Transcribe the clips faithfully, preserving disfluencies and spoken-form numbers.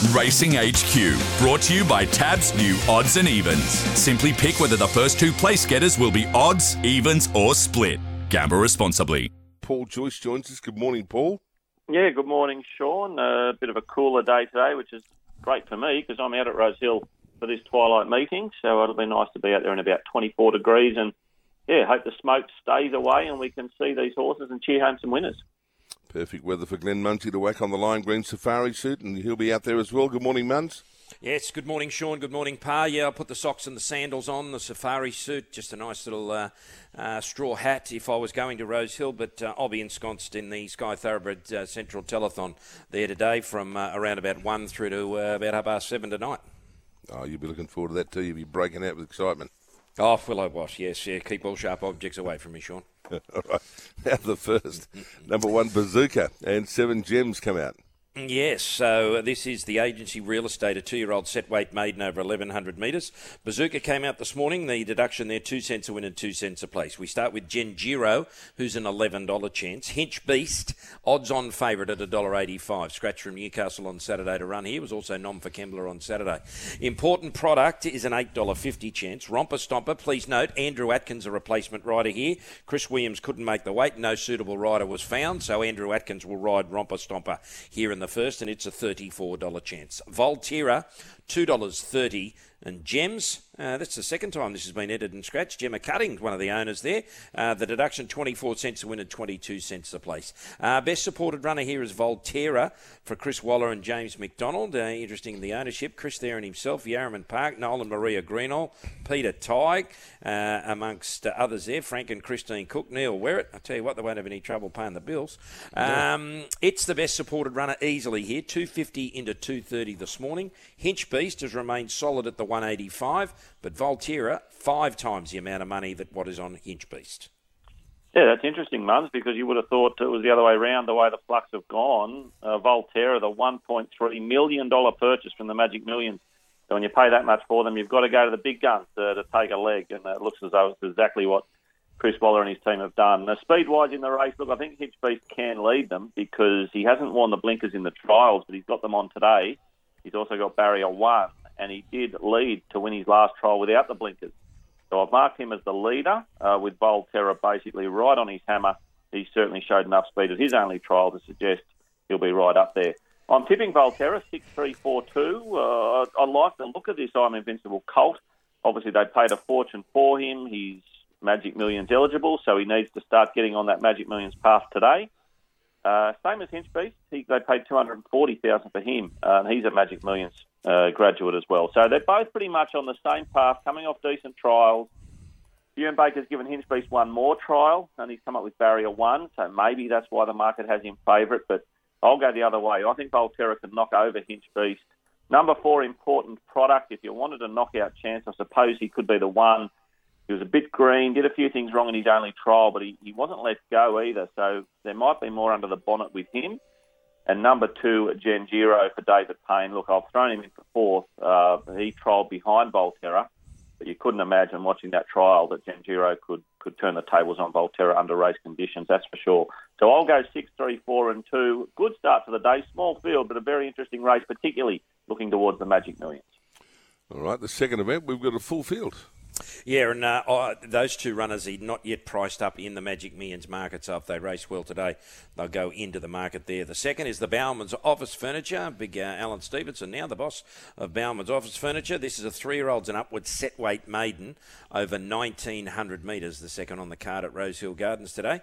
Racing H Q, brought to you by Tab's new Odds and Evens. Simply pick whether the first two place getters will be odds, evens or split. Gamble responsibly. Paul Joyce joins us. Good morning, Paul. Yeah, good morning, Sean. A bit of a cooler day today, which is great for me because I'm out at Rose Hill for this twilight meeting, so it'll be nice to be out there in about twenty-four degrees and, yeah, hope the smoke stays away and we can see these horses and cheer home some winners. Perfect weather for Glenn Munsey to whack on the lime green safari suit, and he'll be out there as well. Good morning, Muns. Yes, good morning, Sean. Good morning, Pa. Yeah, I'll put the socks and the sandals on, the safari suit, just a nice little uh, uh, straw hat if I was going to Rose Hill, but uh, I'll be ensconced in the Sky Thoroughbred uh, Central Telethon there today from uh, around about one through to uh, about half past seven tonight. Oh, you'll be looking forward to that too. You'll be breaking out with excitement. Oh, will I what? Yes, yeah. Keep all sharp objects away from me, Sean. All right. Now the first. Number one, Bazooka, and seven gems come out. Yes, so this is the Agency Real Estate, a two-year-old set weight maiden over eleven hundred metres. Bazooka came out this morning. The deduction there, two cents a win and two cents a place. We start with Genjiro, who's an eleven dollars chance. Hinch Beast, odds-on favourite at one dollar eighty-five. Scratch from Newcastle on Saturday to run here. Was also nom for Kembla on Saturday. Important Product is an eight dollars fifty chance. Romper Stomper, please note, Andrew Atkins, a replacement rider here. Chris Williams couldn't make the weight. No suitable rider was found, so Andrew Atkins will ride Romper Stomper here in the first, and it's a thirty-four dollars chance. Volterra, two dollars thirty. And Gems, uh, that's the second time this has been edited and scratched. Gemma Cutting, one of the owners there. Uh, the deduction, twenty-four cents a win and twenty-two cents a place. Uh, best supported runner here is Volterra for Chris Waller and James McDonald. Uh, interesting in the ownership. Chris there and himself, Yarraman Park, Nolan Maria Greenall, Peter Tighe, uh, amongst others there. Frank and Christine Cook, Neil Werrett. I tell you what, they won't have any trouble paying the bills. Um, yeah. It's the best supported runner easily here. two fifty into two thirty this morning. Hinch Beast has remained solid at the one eighty-five, but Volterra, five times the amount of money that what is on Hinch Beast. Yeah, that's interesting, Mums, because you would have thought it was the other way around, the way the Flux have gone. Uh, Volterra, the one point three million dollars purchase from the Magic Millions. So when you pay that much for them, you've got to go to the big guns uh, to take a leg, and it looks as though it's exactly what Chris Waller and his team have done. Now, speed-wise in the race, look, I think Hinch Beast can lead them because he hasn't worn the blinkers in the trials, but he's got them on today. He's also got barrier one, and he did lead to win his last trial without the blinkers. So I've marked him as the leader uh, with Volterra basically right on his hammer. He certainly showed enough speed at his only trial to suggest he'll be right up there. I'm tipping Volterra, six three four two. Uh, I like the look of this I'm Invincible colt. Obviously, they paid a fortune for him. He's Magic Millions eligible, so he needs to start getting on that Magic Millions path today. Uh, same as Hinch Beast, he, they paid two hundred forty thousand dollars for him, uh, and he's a Magic Millions uh, graduate as well. So they're both pretty much on the same path, coming off decent trials. Bjorn Baker's given Hinch Beast one more trial, and he's come up with barrier one, so maybe that's why the market has him favourite, but I'll go the other way. I think Volterra can knock over Hinch Beast. Number four, Important Product. If you wanted a knockout chance, I suppose he could be the one. He was a bit green, did a few things wrong in his only trial, but he, he wasn't let go either. So there might be more under the bonnet with him. And number two, Genjiro for David Payne. Look, I've thrown him in for fourth. Uh, he trialled behind Volterra, but you couldn't imagine watching that trial that Genjiro could, could turn the tables on Volterra under race conditions, that's for sure. So I'll go six, three, four, and two. Good start to the day. Small field, but a very interesting race, particularly looking towards the Magic Millions. All right, the second event, we've got a full field. Yeah, and uh, oh, those two runners are not yet priced up in the Magic Millions market, so if they race well today, they'll go into the market there. The second is the Bauman's Office Furniture. Big uh, Alan Stevenson, now the boss of Bauman's Office Furniture. This is a three-year-olds and upwards set weight maiden over nineteen hundred metres, the second on the card at Rose Hill Gardens today.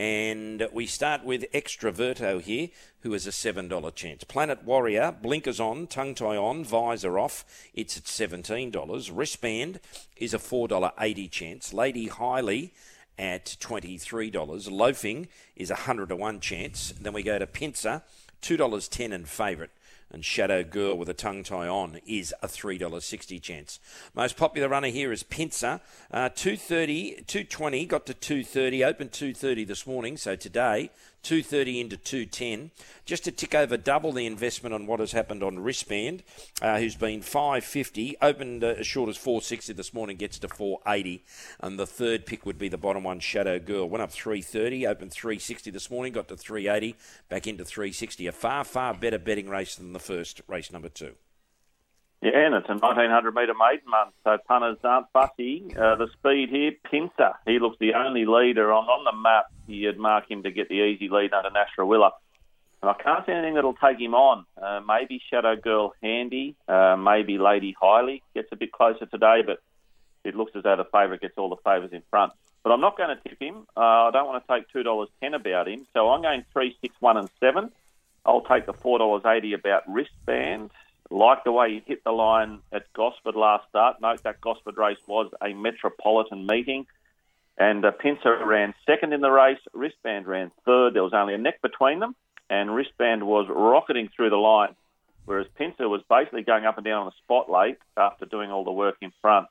And we start with Extraverto here, who is a seven dollars chance. Planet Warrior, blinkers on, tongue tie on, visor off. It's at seventeen dollars. Wristband is a four dollars eighty chance. Lady Highly at twenty-three dollars. Loafing is a one hundred to one chance. Then we go to Pincer, two dollars ten and favourite. And Shadow Girl with a tongue tie on is a three dollars sixty chance. Most popular runner here is Pincer. Uh, two thirty, two twenty, got to two thirty, opened two thirty this morning. So today, two thirty into two ten. Just to tick over double the investment on what has happened on Wristband, uh, who's been five fifty, opened uh, as short as four sixty this morning, gets to four eighty. And the third pick would be the bottom one, Shadow Girl. Went up three thirty, opened three sixty this morning, got to three eighty, back into three sixty. A far, far better betting race than the first, race number two. Yeah, and it's a nineteen hundred metre maiden month, so punters aren't fussy. Uh, the speed here, Pincer, he looks the only leader. On, on the map, you'd mark him to get the easy lead under Nasrallah. And I can't see anything that'll take him on. Uh, maybe Shadow Girl Handy, uh, maybe Lady Hiley gets a bit closer today, but it looks as though the favourite gets all the favours in front. But I'm not going to tip him. Uh, I don't want to take two dollars ten about him, so I'm going three, six, one and seven. I'll take the four dollars eighty about Wristband. Like the way he hit the line at Gosford last start. Note that Gosford race was a metropolitan meeting. And uh, Pincer ran second in the race. Wristband ran third. There was only a neck between them. And Wristband was rocketing through the line, whereas Pincer was basically going up and down on the spot late after doing all the work in front.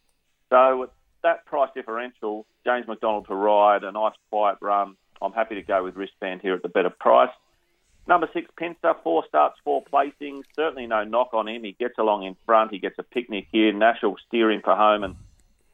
So with that price differential, James McDonald to ride, a nice quiet run. I'm happy to go with Wristband here at the better price. Number six, Pincer, four starts, four placings. Certainly no knock on him. He gets along in front. He gets a picnic here. Nash will steer him for home and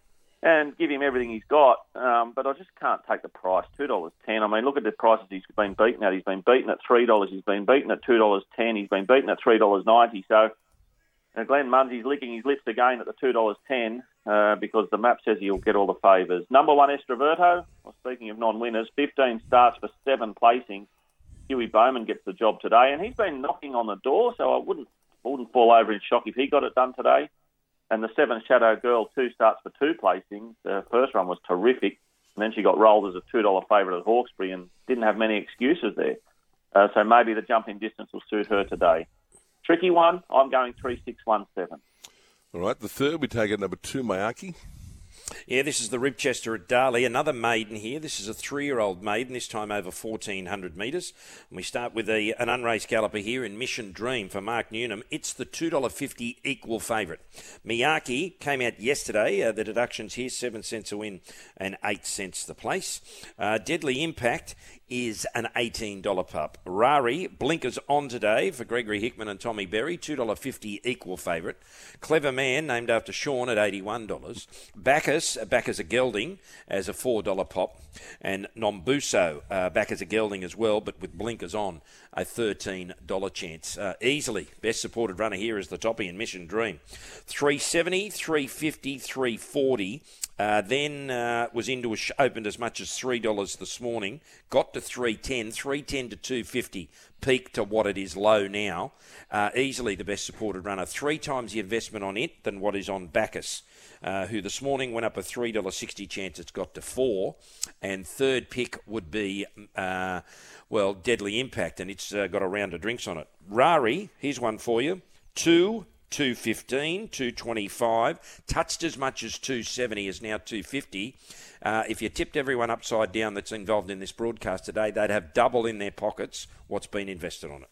and give him everything he's got. Um, but I just can't take the price, two dollars ten. I mean, look at the prices he's been beaten at. He's been beaten at three dollars. He's been beaten at two dollars ten. He's been beaten at three dollars ninety. So uh, Glenn Munsey's licking his lips again at the two dollars ten uh, because the map says he'll get all the favours. Number one, Estroverto. Well, speaking of non-winners, fifteen starts for seven placings. Huey Bowman gets the job today, and he's been knocking on the door, so I wouldn't wouldn't fall over in shock if he got it done today. And the seven, Shadow Girl, two starts for two placings. The first run was terrific, and then she got rolled as a two dollars favourite at Hawkesbury and didn't have many excuses there. Uh, so maybe the jumping distance will suit her today. Tricky one, I'm going three, six, one, seven. All right, the third, we take at number two, Mayaki. Yeah, this is the Ribchester at Darley. Another maiden here. This is a three-year-old maiden, this time over fourteen hundred metres. And we start with a, an unraced galloper here in Mission Dream for Mark Newnham. It's the two dollars fifty equal favourite. Miyake came out yesterday. Uh, the deductions here, seven cents a win and eight cents the place. Uh, Deadly Impact is an eighteen dollars pup. Rari, blinkers on today for Gregory Hickman and Tommy Berry, two dollars fifty equal favourite. Clever Man, named after Sean, at eighty-one dollars. Bacchus, back as a gelding, as a four dollars pop. And Nombuso, uh, back as a gelding as well, but with blinkers on, a thirteen dollars chance. Uh, easily, best supported runner here is the toppy in Mission Dream. three seventy, three fifty, three forty. Uh, then uh, was into a sh- opened as much as three dollars this morning, got to three ten, three ten to two fifty, peaked to what it is low now. Uh, easily the best supported runner, three times the investment on it than what is on Bacchus, uh, who this morning went up a three dollars sixty chance, it's got to four. And third pick would be, uh, well, Deadly Impact, and it's uh, got a round of drinks on it. Rari, here's one for you, two. two fifteen, two twenty-five, touched as much as two seventy, is now two fifty. Uh, if you tipped everyone upside down that's involved in this broadcast today, they'd have double in their pockets what's been invested on it.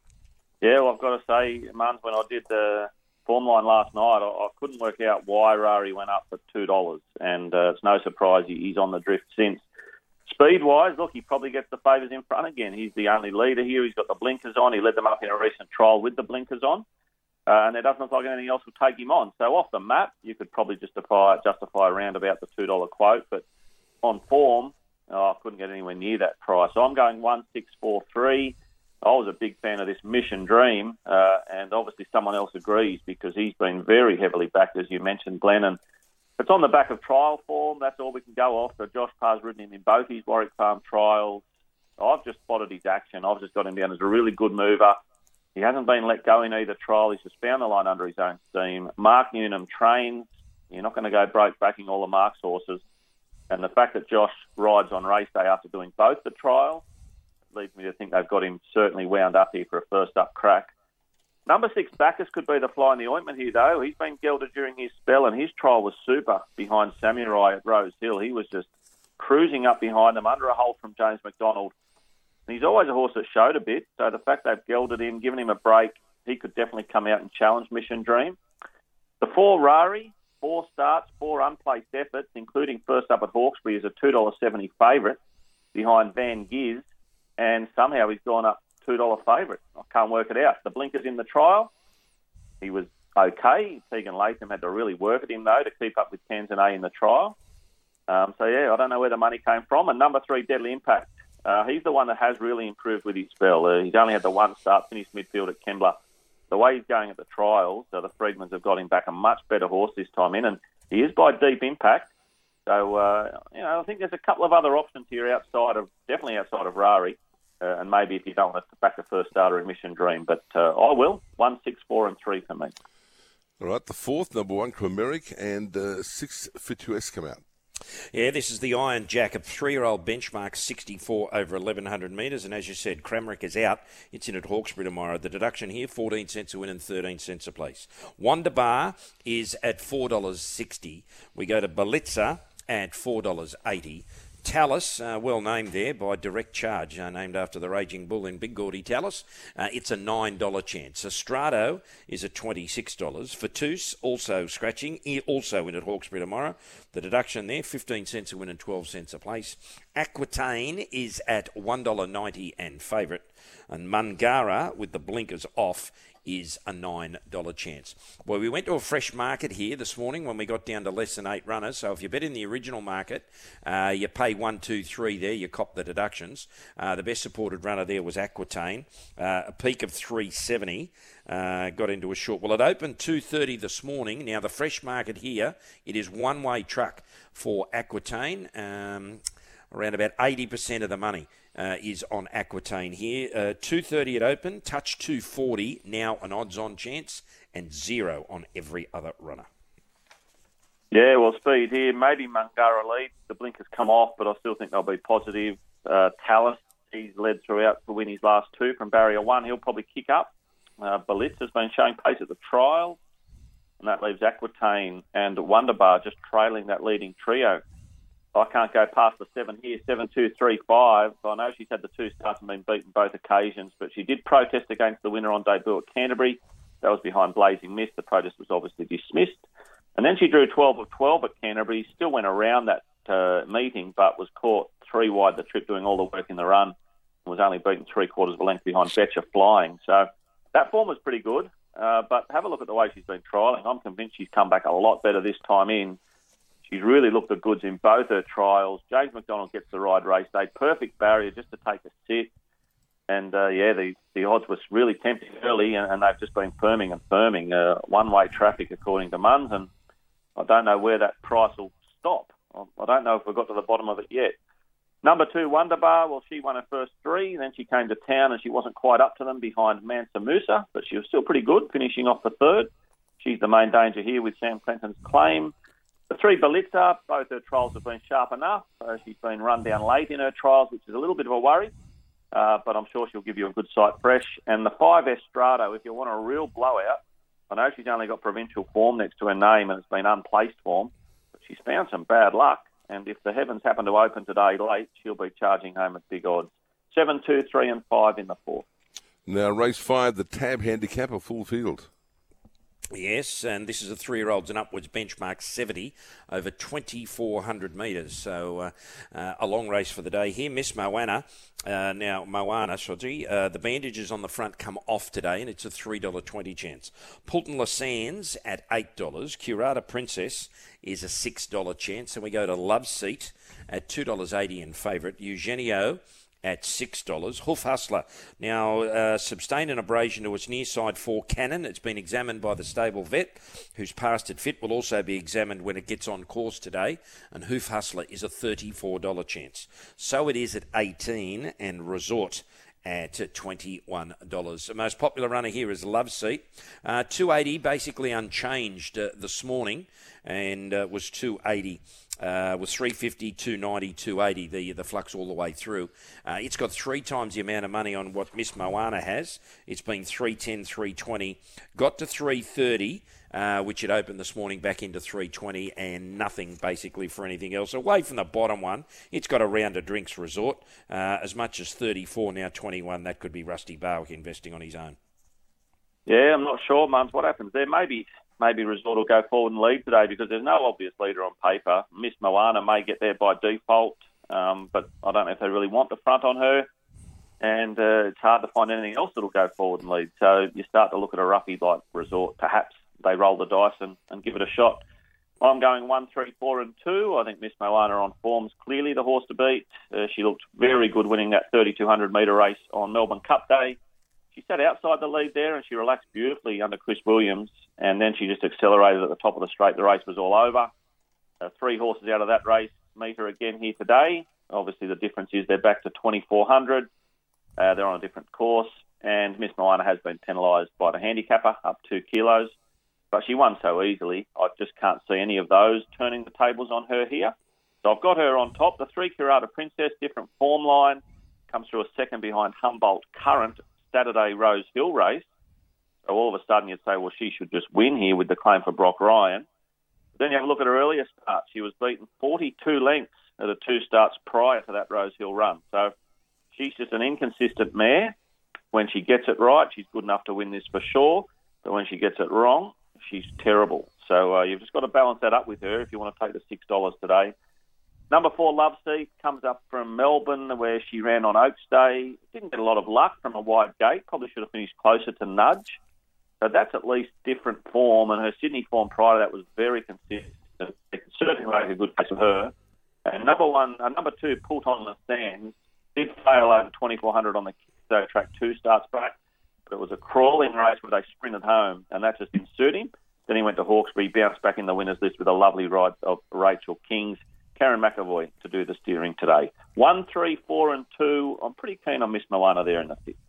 Yeah, well, I've got to say, Muns, when I did the form line last night, I, I couldn't work out why Rari went up for two dollars, and uh, it's no surprise he's on the drift since. Speed-wise, look, he probably gets the favours in front again. He's the only leader here. He's got the blinkers on. He led them up in a recent trial with the blinkers on. Uh, and there doesn't look like anything else will take him on. So off the map, you could probably justify justify around about the two dollars quote. But on form, oh, I couldn't get anywhere near that price. So I'm going one six four three. I was a big fan of this Mission Dream, uh, and obviously someone else agrees because he's been very heavily backed, as you mentioned, Glenn. And it's on the back of trial form. That's all we can go off. So Josh Parr's ridden him in both his Warwick Farm trials. I've just spotted his action. I've just got him down as a really good mover. He hasn't been let go in either trial. He's just found the line under his own steam. Mark Newnham trains. You're not going to go broke backing all the Mark's horses. And the fact that Josh rides on race day after doing both the trials leads me to think they've got him certainly wound up here for a first-up crack. Number six, Bacchus could be the fly in the ointment here, though. He's been gelded during his spell, and his trial was super behind Samurai at Rose Hill. He was just cruising up behind them under a hold from James McDonald. And he's always a horse that showed a bit, so the fact they've gelded him, given him a break, he could definitely come out and challenge Mission Dream. The four Rari, four starts, four unplaced efforts, including first up at Hawkesbury, is a two dollars seventy favourite behind Van Giz. and somehow he's gone up two dollar favourite. I can't work it out. The blinkers in the trial, he was okay. Tegan Latham had to really work at him, though, to keep up with Tanzania in the trial. Um, so, yeah, I don't know where the money came from. And number three, Deadly Impact. Uh, he's the one that has really improved with his spell. Uh, he's only had the one start, finished midfield at Kembla. The way he's going at the trials, so the Freedmans have got him back a much better horse this time in, and he is by Deep Impact. So, uh, you know, I think there's a couple of other options here outside of, definitely outside of Rari, uh, and maybe if you don't want to back the first starter, Mission Dream. But uh, I will. One, six, four, and three for me. All right, the fourth, number one, Chimeric, and uh, six, Fit to S come out. Yeah, this is the Iron Jack, a three-year-old benchmark, sixty-four over eleven hundred metres. And as you said, Cramerick is out. It's in at Hawkesbury tomorrow. The deduction here, fourteen cents a win and thirteen cents a place. Wonder Bar is at four dollars sixty. We go to Belitza at four dollars eighty. Talus, uh, well named there by Direct Charge, uh, named after the Raging Bull in Big Gaudy Talus. Uh, it's a nine dollars chance. Estrado is at twenty-six dollars. Fatus, also scratching, also in at Hawkesbury tomorrow. The deduction there, fifteen cents a win and twelve cents a place. Aquitaine is at one dollar ninety and favourite. And Mungara, with the blinkers off, is a nine dollars chance. Well, we went to a fresh market here this morning when we got down to less than eight runners. So if you bet in the original market, uh, you pay one, two, three there, you cop the deductions. Uh, the best supported runner there was Aquitaine, uh, a peak of three seventy. Uh, got into a short. Well, it opened two thirty this morning. Now, the fresh market here, it is one-way truck for Aquitaine. Um, around about eighty percent of the money uh, is on Aquitaine here. Uh, two thirty at open, touch two forty, now an odds-on chance, and zero on every other runner. Yeah, well, speed here. Maybe Mungara leads. The blinkers come off, but I still think they'll be positive. Uh, Talus, he's led throughout to win his last two from barrier one. He'll probably kick up. Uh, Belitz has been showing pace at the trial, and that leaves Aquitaine and Wonder Bar just trailing that leading trio. I can't go past the seven here, seven, two, three, five. I know she's had the two starts and been beaten both occasions, but she did protest against the winner on debut at Canterbury. That was behind Blazing Mist. The protest was obviously dismissed. And then she drew twelve of twelve at Canterbury, still went around that uh, meeting, but was caught three wide the trip doing all the work in the run, and was only beaten three quarters of a length behind Betcha Flying. So that form was pretty good, uh, but have a look at the way she's been trialling. I'm convinced she's come back a lot better this time in. She's really looked the goods in both her trials. James McDonald gets the ride race day. Perfect barrier just to take a sit. And, uh, yeah, the, the odds were really tempting early, and, and they've just been firming and firming. Uh, one-way traffic, according to Munns, and I don't know where that price will stop. I don't know if we've got to the bottom of it yet. Number two, Wonder Bar, well, she won her first three. Then she came to town, and she wasn't quite up to them behind Mansa Musa, but she was still pretty good, finishing off the third. She's the main danger here with Sam Clinton's Claim. The three, Belitza, both her trials have been sharp enough. Uh, she's been run down late in her trials, which is a little bit of a worry, uh, but I'm sure she'll give you a good sight fresh. And the five, Estrado, if you want a real blowout, I know she's only got provincial form next to her name and it's been unplaced form, but she's found some bad luck. And if the heavens happen to open today late, she'll be charging home at big odds. Seven, two, three, and five in the fourth. Now, race five, the Tab Handicap, a full field. Yes, and this is a three-year-olds and upwards benchmark seventy over twenty-four hundred metres. So uh, uh, a long race for the day here. Miss Moana, uh, now Moana, sorry, uh, the bandages on the front come off today, and it's a three dollars twenty chance. Pulton Les Sands at eight dollars. Curata Princess is a six dollars chance. And we go to Love Seat at two dollars eighty in favourite. Eugenio at six dollars. Hoof Hustler. Now, uh, sustained an abrasion to its near side four cannon. It's been examined by the stable vet, who's passed it fit. Will also be examined when it gets on course today. And Hoof Hustler is a thirty-four dollars chance. So it is at eighteen, and Resort at twenty-one dollars. The most popular runner here is Love Seat. Uh, two eighty, basically unchanged uh, this morning, and uh, was two eighty. Uh, was three fifty, two ninety, two eighty, the the flux all the way through. Uh, it's got three times the amount of money on what Miss Moana has. It's been three ten, three twenty, got to three thirty, uh, which it opened this morning back into three twenty, and nothing basically for anything else. Away from the bottom one, it's got a round of drinks Resort, uh, as much as thirty-four, now twenty-one. That could be Rusty Barwick investing on his own. Yeah, I'm not sure, Mums, what happens there. Maybe maybe Resort will go forward and lead today because there's no obvious leader on paper. Miss Moana may get there by default, um, but I don't know if they really want the front on her. and uh, it's hard to find anything else that'll go forward and lead. So you start to look at a roughie like Resort. Perhaps they roll the dice and, and give it a shot. I'm going one, three, four, and two. I think Miss Moana on form's clearly the horse to beat. Uh, she looked very good winning that thirty-two hundred metre race on Melbourne Cup Day. She sat outside the lead there and she relaxed beautifully under Chris Williams, and then she just accelerated at the top of the straight. The race was all over. Uh, three horses out of that race meet her again here today. Obviously, the difference is they're back to twenty-four hundred. Uh, they're on a different course, and Miss Moana has been penalised by the handicapper, up two kilos. But she won so easily, I just can't see any of those turning the tables on her here. So I've got her on top. The three Curata Princess, different form line, comes through a second behind Humboldt Current, Saturday Rose Hill race. So all of a sudden you'd say, well, she should just win here with the claim for Brock Ryan. But then you have a look at her earlier start. She was beaten forty-two lengths at the two starts prior to that Rose Hill run. So she's just an inconsistent mare. When she gets it right, she's good enough to win this for sure. But when she gets it wrong, she's terrible. So uh, you've just got to balance that up with her if you want to take the six dollars today. Number four, Love Seat, comes up from Melbourne where she ran on Oaks Day. Didn't get a lot of luck from a wide gate. Probably should have finished closer to Nudge. So that's at least different form. And her Sydney form prior to that was very consistent. It can certainly make a good place for her. And number one, uh, number two, Put on the Sands, did fail over twenty-four hundred on the Kingstow track two starts back. But it was a crawling race where they sprinted home, and that just didn't suit him. Then he went to Hawkesbury, bounced back in the winners list with a lovely ride of Rachel Kings. Karen McAvoy to do the steering today. One, three, four, and two. I'm pretty keen on Miss Moana there in the fifth.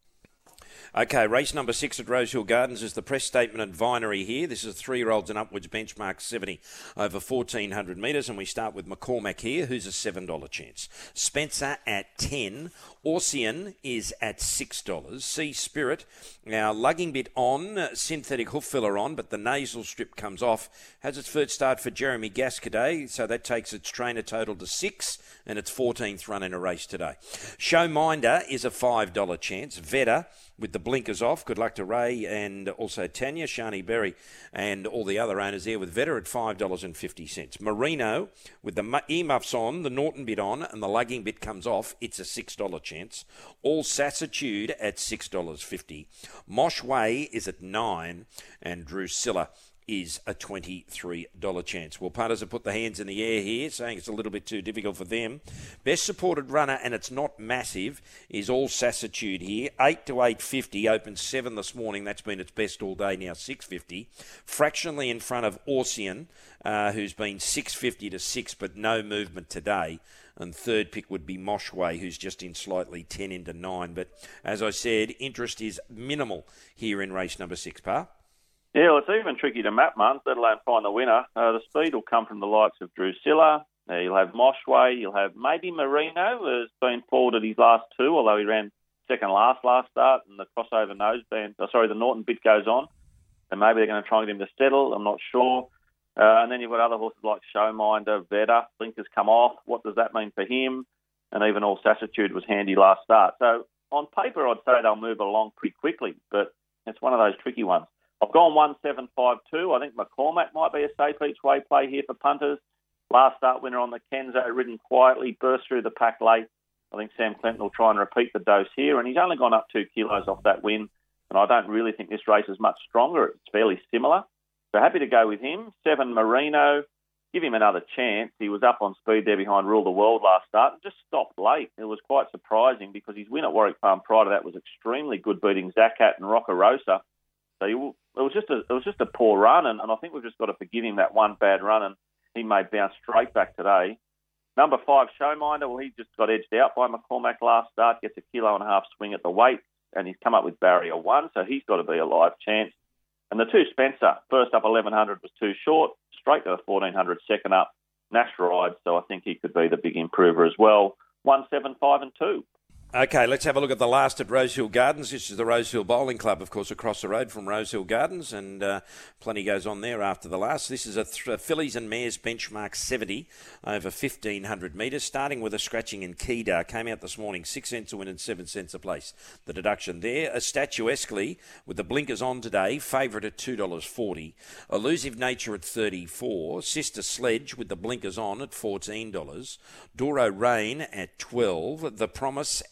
Okay, race number six at Rosehill Gardens is the press statement and vinery here. This is three-year-olds and upwards, benchmark seventy over fourteen hundred metres, and we start with McCormack here, who's a seven dollars chance. Spencer at ten. Orsian is at six dollars. Sea Spirit, now lugging bit on, synthetic hoof filler on, but the nasal strip comes off. Has its first start for Jeremy Gascaday, so that takes its trainer total to six, and its fourteenth run in a race today. Showminder is a five dollars chance. Veda with the blinkers off. Good luck to Ray and also Tanya, Shani Berry, and all the other owners there with Veda at five dollars fifty. Marino with the earmuffs on, the Norton bit on, and the lugging bit comes off. It's a six dollars chance. All Sassitude at six dollars fifty. Mosh Way is at nine, and Drusilla is a twenty-three dollars chance. Well, punters have put the hands in the air here, saying it's a little bit too difficult for them. Best supported runner, and it's not massive, is All Sassitude here. eight to eight fifty, opened seven this morning. That's been its best all day, now six fifty. Fractionally in front of Orsian, uh, who's been six fifty to six, but no movement today. And third pick would be Moshway, who's just in slightly ten into nine. But as I said, interest is minimal here in race number six, Pa. Yeah, well, it's even tricky to map, Muns, let alone find the winner. Uh, the speed will come from the likes of Drusilla. Uh, you'll have Moshway. You'll have maybe Marino, who's been forward at his last two, although he ran second last last start, and the crossover noseband, oh, sorry, the Norton bit goes on. And maybe they're going to try and get him to settle. I'm not sure. Uh, and then you've got other horses like Showminder, Veda, blinkers come off. What does that mean for him? And even All Sassitude was handy last start. So on paper, I'd say they'll move along pretty quickly, but it's one of those tricky ones. I've gone one seven five two. I think McCormack might be a safe each way play here for punters. Last start winner on the Kenzo, ridden quietly, burst through the pack late. I think Sam Clinton will try and repeat the dose here, and he's only gone up two kilos off that win, and I don't really think this race is much stronger. It's fairly similar. So happy to go with him. Seven, Marino. Give him another chance. He was up on speed there behind Rule the World last start and just stopped late. It was quite surprising because his win at Warwick Farm prior to that was extremely good, beating Zakat and Rockerosa. So he, it was just a it was just a poor run, and, and I think we've just got to forgive him that one bad run, and he may bounce straight back today. Number five, Showminder. Well, he just got edged out by McCormack last start, gets a kilo and a half swing at the weight, and he's come up with barrier one, so he's got to be a live chance. And the two, Spencer, first up eleven hundred was too short, straight to the fourteen hundred, second up, Nash Ride, so I think he could be the big improver as well. One, seven, five, and two. Okay, let's have a look at the last at Rosehill Gardens. This is the Rosehill Bowling Club, of course, across the road from Rosehill Gardens, and uh, plenty goes on there after the last. This is a, th- a Fillies and Mares benchmark seventy over fifteen hundred metres, starting with a scratching in Kedar. Came out this morning, six cents a win and seven cents a place. The deduction there. A Statuesquely with the blinkers on today, favourite at two dollars forty. Elusive Nature at thirty-four dollars. Sister Sledge with the blinkers on at fourteen dollars. Doro Rain at twelve dollars. The Promise at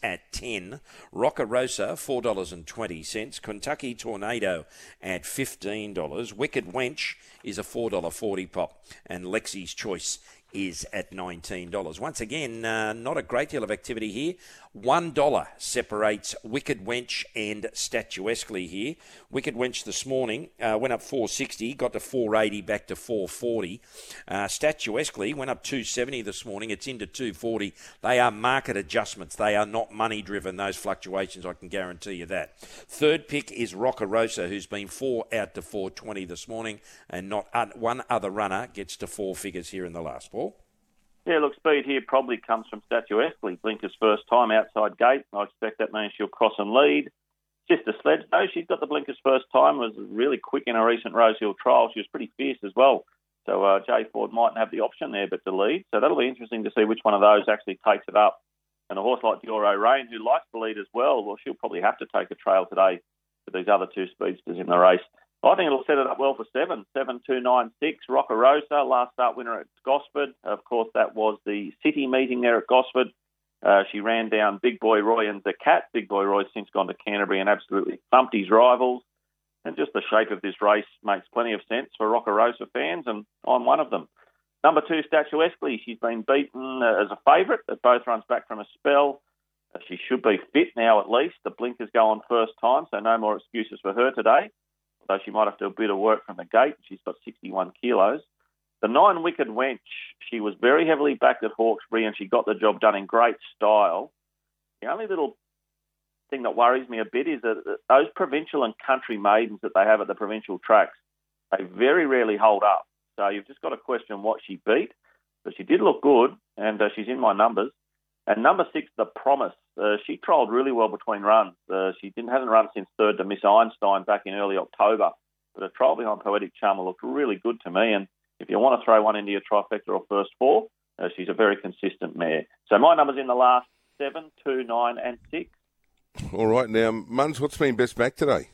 at ten. Roca Rosa, four dollars twenty. Kentucky Tornado at fifteen dollars. Wicked Wench is a four dollars forty pop. And Lexi's Choice is at nineteen dollars. Once again, uh, not a great deal of activity here. one dollar separates Wicked Wench and Statuesquely here. Wicked Wench this morning uh, went up four sixty, got to four eighty, back to four forty. Uh, Statuesquely went up two seventy this morning. It's into two forty. They are market adjustments. They are not money-driven, those fluctuations, I can guarantee you that. Third pick is Roca Rosa, who's been four out to four twenty this morning, and not un- one other runner gets to four figures here in the last. Paul? Yeah, look, speed here probably comes from Statuesquely. Blinker's first time outside gate. I expect that means she'll cross and lead. Sister Sledge, though, she's got the Blinker's first time, was really quick in a recent Rosehill trial. She was pretty fierce as well. So uh, Jay Ford mightn't have the option there but to lead. So that'll be interesting to see which one of those actually takes it up. And a horse like Dioro Rain, who likes to lead as well, well, she'll probably have to take a trail today with these other two speedsters in the race. I think it'll set it up well for seven. seven two nine six, Roca Rosa, last start winner at Gosford. Of course, that was the city meeting there at Gosford. Uh, she ran down Big Boy Roy and the Cat. Big Boy Roy's since gone to Canterbury and absolutely thumped his rivals. And just the shape of this race makes plenty of sense for Roca Rosa fans, and I'm one of them. Number two, Statuesquely. She's been beaten uh, as a favourite, but both runs back from a spell. Uh, she should be fit now at least. The blinkers go on first time, so no more excuses for her today. Though she might have to do a bit of work from the gate. She's got sixty-one kilos. The nine Wicked Wench, she was very heavily backed at Hawkesbury and she got the job done in great style. The only little thing that worries me a bit is that those provincial and country maidens that they have at the provincial tracks, they very rarely hold up. So you've just got to question what she beat. But she did look good, and uh, she's in my numbers. And number six, The Promise. Uh, she trialled really well between runs. Uh, she didn't hasn't run since third to Miss Einstein back in early October. But a trial behind Poetic Charmer looked really good to me. And if you want to throw one into your trifecta or first four, uh, she's a very consistent mare. So my numbers in the last seven, two, nine, and six. All right. Now, Muns, what's been best back today?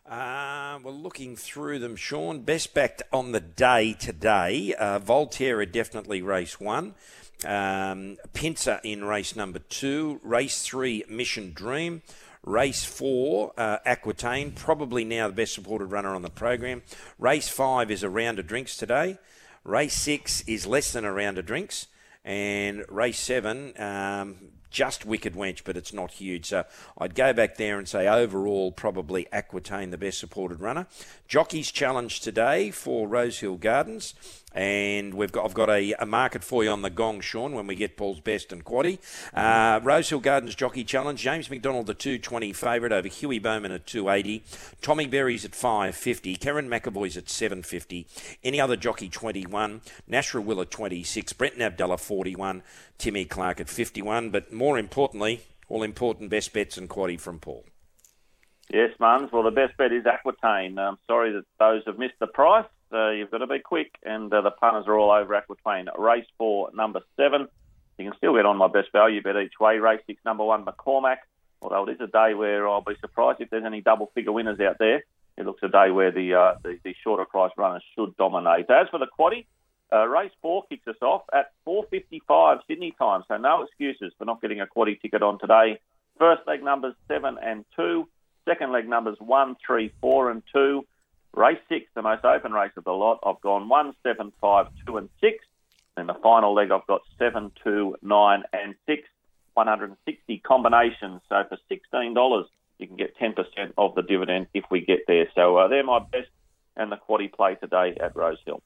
Uh, well, looking through them, Sean, best backed on the day today. Uh, Volterra definitely race one. Um, Pincer in race number two. Race three, Mission Dream. Race four, uh, Aquitaine, probably now the best supported runner on the program. Race five is A Round of Drinks today. Race six is Less Than a Round of Drinks. And race seven, um, just Wicked Wench, but it's not huge. So I'd go back there and say overall probably Aquitaine the best supported runner. Jockey's Challenge today for Rosehill Gardens. And we've got, I've got a, a market for you on the gong, Sean, when we get Paul's Best and Quaddy. Uh, Rosehill Gardens Jockey Challenge. James McDonald, the two twenty favourite over Huey Bowman at two eighty. Tommy Berry's at five fifty. Karen McAvoy's at seven fifty. Any other jockey, twenty-one. Nashra Will at twenty-six. Brenton Abdullah, forty-one. Timmy Clark at fifty-one. But more importantly, all important best bets and Quaddy from Paul. Yes, Muns. Well, the best bet is Aquitaine. I'm sorry that those have missed the price. Uh, you've got to be quick, and uh, the punters are all over Aquitaine. Race four, number seven. You can still get on my best value bet each way. Race six, number one, McCormack. Although it is a day where I'll be surprised if there's any double-figure winners out there. It looks a day where the uh, the, the shorter price runners should dominate. As for the Quaddy, uh, race four kicks us off at four fifty-five Sydney time, so no excuses for not getting a Quaddy ticket on today. First leg numbers seven and two. Second leg numbers one, three, four, and two. Race six, the most open race of the lot. I've gone one, seven, five, two, and six. And the final leg, I've got seven, two, nine, and six. one hundred sixty combinations. So for sixteen dollars, you can get ten percent of the dividend if we get there. So uh, they're my best and the Quaddy play today at Rosehill.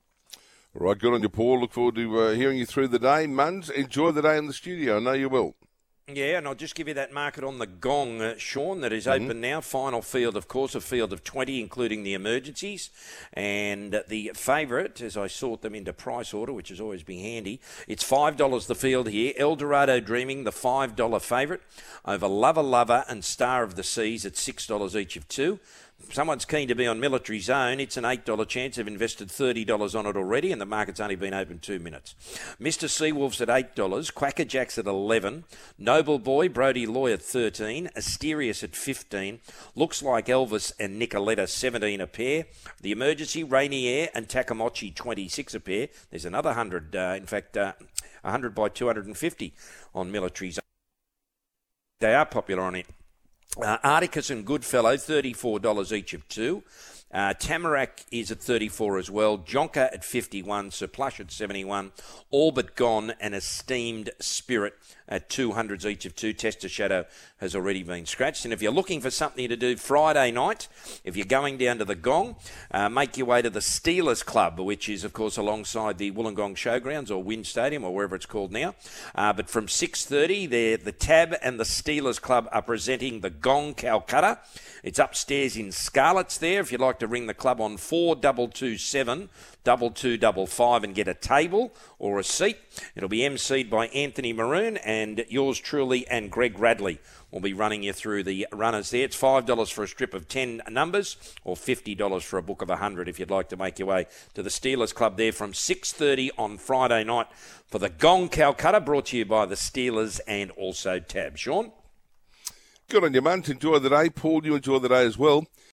All right, good on you, Paul. Look forward to uh, hearing you through the day. Muns, enjoy the day in the studio. I know you will. Yeah, and I'll just give you that market on the gong, uh, Sean, that is mm-hmm. open now. Final field, of course, a field of twenty, including the emergencies. And uh, the favourite, as I sort them into price order, which has always been handy, it's five dollars the field here. Eldorado Dreaming, the five dollars favourite, over Lover Lover and Star of the Seas at six dollars each of two. Someone's keen to be on Military Zone. It's an eight dollars chance. They've invested thirty dollars on it already, and the market's only been open two minutes. Mister Seawolf's at eight dollars. Quacker Jack's at eleven dollars. Noble Boy, Brody Loy at thirteen dollars. Asterius at fifteen dollars. Looks Like Elvis and Nicoletta, seventeen dollars a pair. The Emergency, Rainier and Takamochi, twenty-six dollars a pair. There's another one hundred, uh, in fact, uh, one hundred by two hundred fifty on Military Zone. They are popular on it. Uh, Articus and Goodfellow, thirty-four dollars each of two. Uh, Tamarack is at thirty-four as well. Jonker at fifty-one. Sir Plush at seventy-one. All But Gone and Esteemed Spirit at two hundreds each of two. Tester Shadow has already been scratched. And if you're looking for something to do Friday night, if you're going down to the Gong, uh, make your way to the Steelers Club, which is, of course, alongside the Wollongong Showgrounds or Wynn Stadium or wherever it's called now. Uh, but from six thirty, the Tab and the Steelers Club are presenting the Gong Calcutta. It's upstairs in Scarlett's there. If you'd like to ring the club on four two two seven, two two five five and get a table or a seat. It'll be emceed by Anthony Maroon, and yours truly and Greg Radley will be running you through the runners there. It's five dollars for a strip of ten numbers or fifty dollars for a book of one hundred if you'd like to make your way to the Steelers Club there from six thirty on Friday night for the Gong Calcutta, brought to you by the Steelers and also Tab. Sean? Good on you, man. Enjoy the day. Paul, you enjoy the day as well.